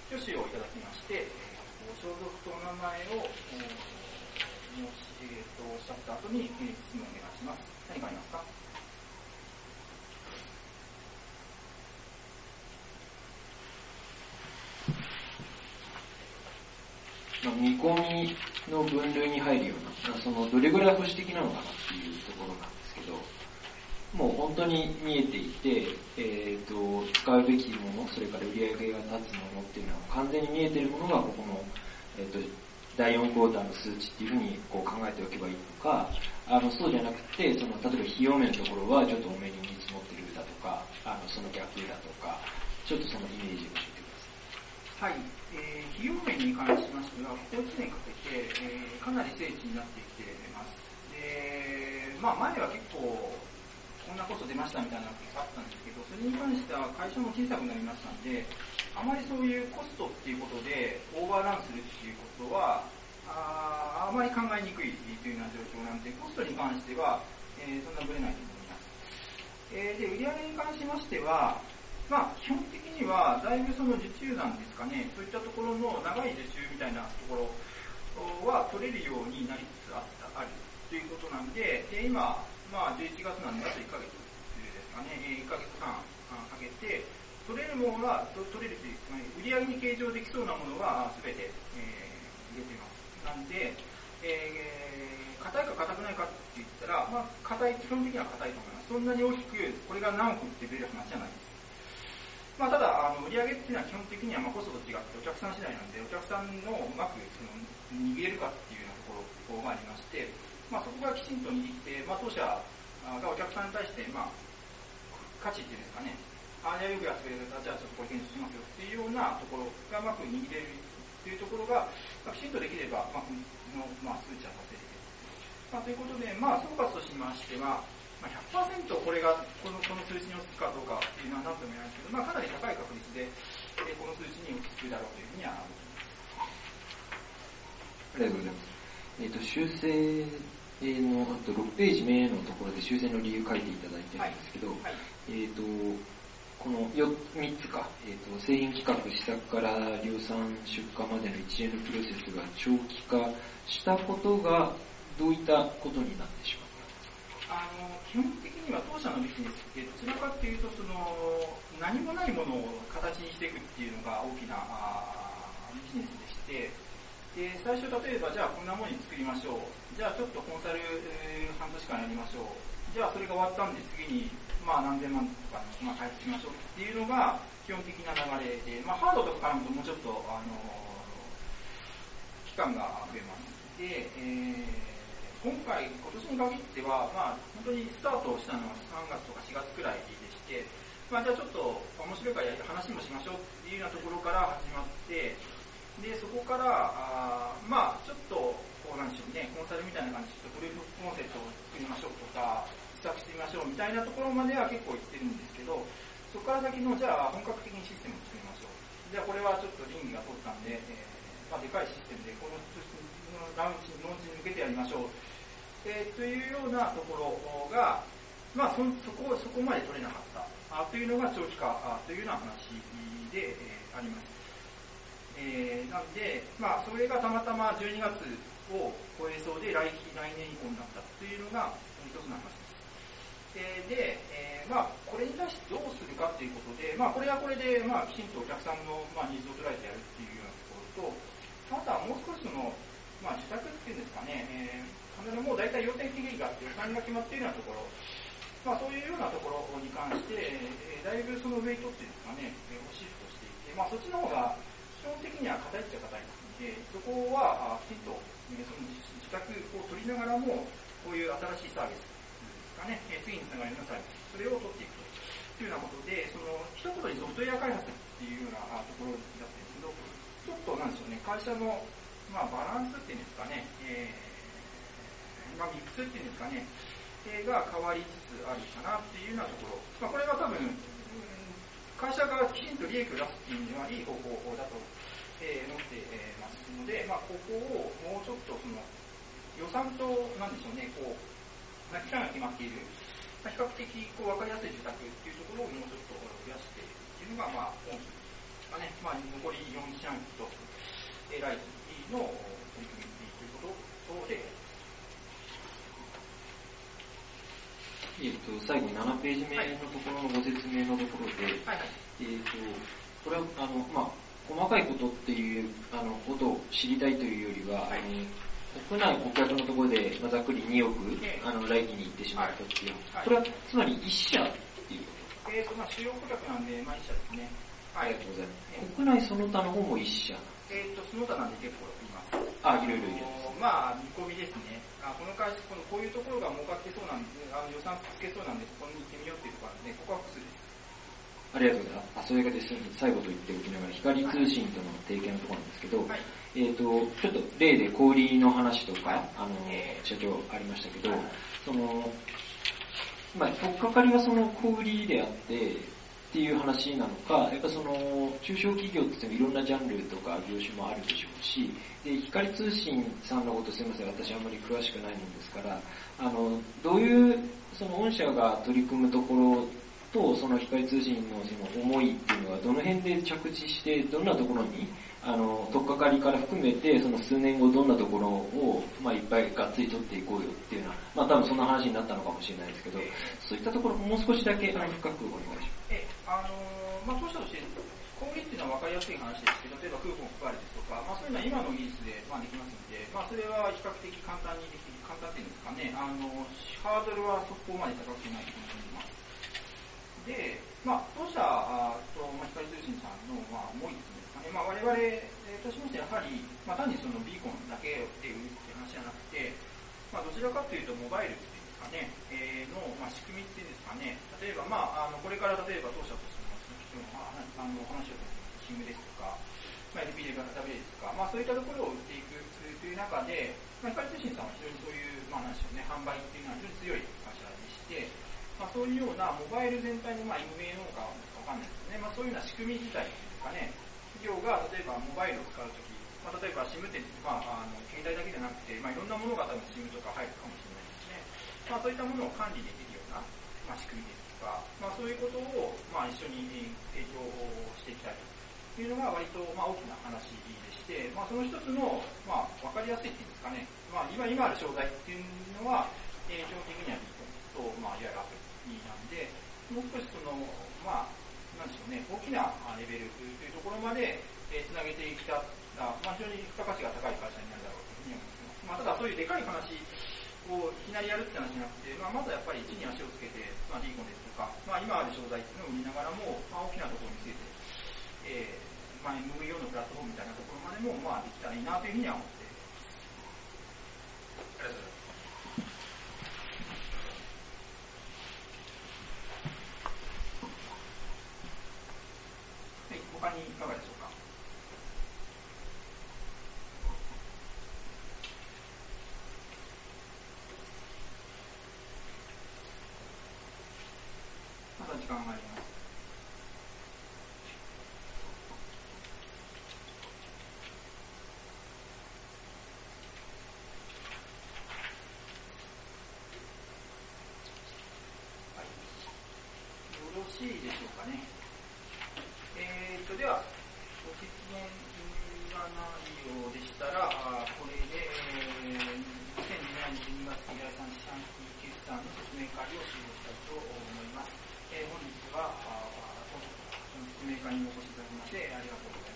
挙手をいただきまして、所属とお名前をおっしゃった後に質問をお願いします。何かありますか？ 見込みの分類に入るような、そのどれぐらい保守的なのかなっていうところなんですけど、もう本当に見えていて、使うべきもの、それから売り上げが立つものっていうのは完全に見えているものがここの、第4クォーターの数値っていうふうにこう考えておけばいいのか、そうじゃなくて、その例えば費用面のところはちょっと多めに見積もってるだとか、その逆だとか、ちょっとそのイメージを教えてください。 はい、費用面に関しましては、ここ1年かけて、かなり精緻になってきています。で、前は結構、こんなコスト出ましたみたいなのがあったんですけど、それに関しては会社も小さくなりましたので、あまりそういうコストっていうことでオーバーランするっていうことは、あまり考えにくいというような状況なので、コストに関しては、そんなぶれないと思います。で、売上に関しましては、基本的にはだいぶその受注なんですかね、そういったところの長い受注みたいなところは取れるようになりつつあるということなんで、今、11月なんであと1ヶ月ですかね、1ヶ月半かけて、取れるものが、取れるというか、売り上げに計上できそうなものは全て、入れています。なんで、硬いか硬くないかって言ったら、基本的には硬いと思います。そんなに大きく、これが何億って出る話じゃないです。ただ、売り上げっていうのは基本的にはコストと違ってお客さん次第なんで、お客さんのうまく握れるかっていうようなところがありまして、そこがきちんと握って、当社がお客さんに対して、価値っていうんですかね、じゃあよくやってくれる方、じゃあちょっとこれ検討しますよっていうようなところがうまく握れるっていうところが、きちんとできれば、数値は達成できる。ということで、総括としましては、100% これがこの数値に落ち着くかどうかっていうのは何とも言えないですけど、かなり高い確率で、この数値に落ち着くだろうというふうには思います。 ありがとうございます。修正のあと6ページ目のところで修正の理由書いていただいてるんですけど、この3つか、製品企画、試作から量産出荷までの一連のプロセスが長期化したことがどういったことになってしまう？ 基本的には当社のビジネスってどちらかというと何もないものを形にしていくっていうのが大きなビジネスでして、最初例えばじゃあこんなものに作りましょう、じゃあちょっとコンサル半年間やりましょう、じゃあそれが終わったんで次に何千万とか開発しましょうっていうのが基本的な流れで、ハードとか絡むともうちょっと期間が増えます。で、今年に限っては、本当にスタートしたのは3月とか4月くらいでして、じゃあちょっと面白いから話もしましょうっていうようなところから始まって、で、そこから、ちょっと、なんでしょうね、コンサルみたいな感じで、プルーフコンセプトを作りましょうとか、試作してみましょうみたいなところまでは結構行ってるんですけど、そこから先の、じゃあ本格的にシステムを作りましょう。じゃあこれはちょっと倫理が通ったんで、でかいシステムで、このラウンチに向けてやりましょう。というようなところが、そこまで取れなかったというのが長期化というような話で、あります。なんで、それがたまたま12月を超えそうで来年以降になったというのが一つの話です。で、これに対してどうするかということで、これはこれで、きちんとお客さんの、ニーズを捉えてやるっていうようなところと、ただもう少し受託っていうんですかね、もう大体要点期限があって予算が決まっているようなところ、そういうようなところに関して、だいぶそのウェイトっていうんですかね、シフトしていて、そっちの方が基本的には硬いっちゃ硬いので、そこはきちんと、その自宅を取りながらも、こういう新しいサービスですかね、次につながるようなサービス、それを取っていくというようなことで、一言にソフトウェア開発っていうようなところになってるんですけど、ちょっとなんでしょうね、会社の、バランスっていうんですかね、ミックスっていうんですかね、が変わりつつあるかなっていうようなところ、これは多分、会社がきちんと利益を出すっていうのはいい方法だと、思ってますので、ここをもうちょっと予算と、なんでしょうね、期間が決まっている、比較的分かりやすい受託っていうところをもうちょっと増やしているっていうのが、大きいですかね。 まあ、残り4四半期と、来期の取り組みということで、 最後7ページ目のところのご説明のところで、 はいはい、 これは細かいことっていうことを知りたいというよりは、はい、国内顧客のところで、ざっくり2億、来期に行ってしまったっていう、はい、これはつまり1社っていうことですか？ 主要顧客なんで、1社ですね。 はい、ありがとうございます。国内その他の方も1社？ その他なんで結構います。 いろいろいる。 見込みですね。この会社、こういうところが儲かってそうなんで、予算つけそうなんで、ここに行ってみようっていうところなんで、ここは複数です。 ありがとうございます。それがですね、最後と言っておきながら、光通信との提携のところなんですけど、はい、ちょっと例で小売の話とか、社長ありましたけど、取っかかりはその小売であって、っていう話なのか、やっぱその中小企業っていろんなジャンルとか業種もあるでしょうし、で光通信さんのことすみません、私あんまり詳しくないもんですから、どういうその御社が取り組むところとその光通信のその思いっていうのはどの辺で着地してどんなところに取っかかりから含めてその数年後どんなところをいっぱいがっつり取っていこうよっていうのは多分そんな話になったのかもしれないですけど、そういったところもう少しだけ深くお願いします。 当社として小売っていうのは分かりやすい話ですけど、例えばクーポン配るですとか、そういうのは今の技術で、できますので、それは比較的簡単にできる、簡単っていうんですかね、ハードルはそこまで高くないと思います。で、当社と光通信さんの思いっていうんですかね、我々としましてやはり、単にそのビーコンだけっていう話じゃなくて、どちらかというとモバイルっていうんですかね、の仕組みっていうんですかね、例えばこれから例えば当社としても話をする SIM ですとか、LP でダブルですとか、そういったところを売っていくという中で、光通信さんは非常にそういう、なんでしょうね、販売っていうのは非常に強い会社でして、そういうようなモバイル全体のMVNO かわかんないですけどね、そういうような仕組み自体ですかね、企業が例えばモバイルを使うとき、例えば SIM って、携帯だけじゃなくて、いろんなものが多分 SIM とか入るかもしれないですね。そういったものを管理できるような、仕組みですとか、そういうことを、一緒に提供していきたいというのが割と、大きな話でして、その一つの、わかりやすいっていうんですかね、今ある商材っていうのは、基本的にはビーコンと、いわゆるアプリなんで、もう少しその、なんでしょうね、大きなレベルというところまで、つなげていきたら、非常に付加価値が高い会社になるだろうというふうに思います。ただそういうでかい話をいきなりやるって話じゃなくて、まずはやっぱり地に足をつけて、ビーコンですとか、今ある商材っていうのを見ながらも、大きなところについて、MVO のプラットフォームみたいなところまでも、できたらいいなというふうには思っています。ありがとうございます。他にいかがでしょうか。まだ時間があります。はい、よろしいでしょうかね。では、ご質問がないようでしたら、これで、2017年12月第3四半期決算の説明会を終了したいと思います。本日は、その説明会にお越しいただきまして、ありがとうございます。